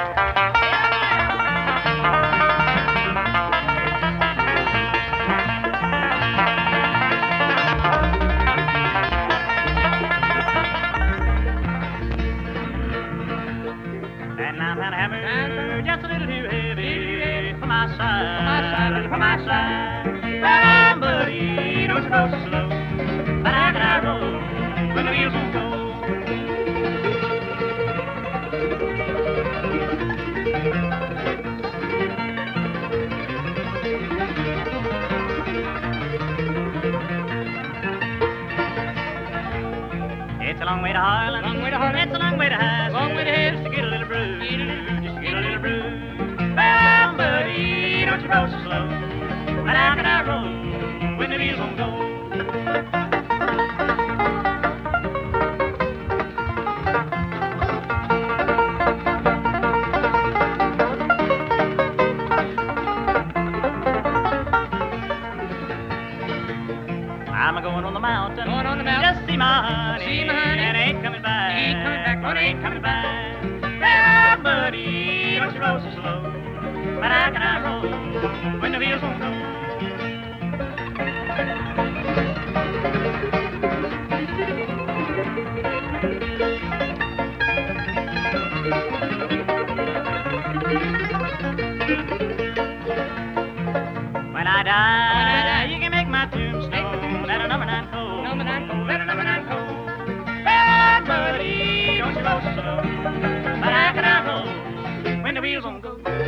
And I'm kind of hammered, just a little too heavy for my side, for my side. Well, buddy, don't you go so slow, but how can I roll when the wheels won't go? It's a long way to Harlan, it's a long way to Haskell, Long way to Haskell. just to get a little brew, just to get a little brew. Well, buddy, don't you roll so slow, but how can I roll when the wheels won't go? I'm a-going on the mountain, Going on the mountain. just see my honey, See my honey. and ain't coming back, Ain't coming back, Lord, buddy. ain't coming back. Well, buddy, don't you roll so slow, but how can I roll when the wheels won't go? When I die, you can make my tombstone at a number 9 pole. Number 9 pole. At a number 9 pole. Well, buddy, don't you roll so slow, but how can I roll when the wheels won't go?